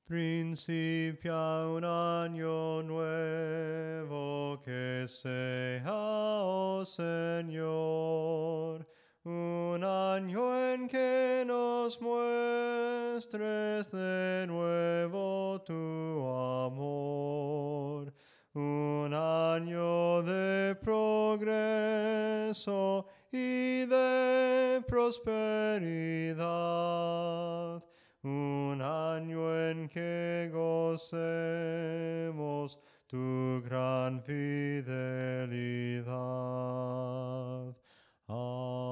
Principia un año nuevo que sea, oh Señor, un año en que nos muestres de nuevo tu amor, un año de progreso y de prosperidad, un año en que gocemos tu gran fidelidad. Amén.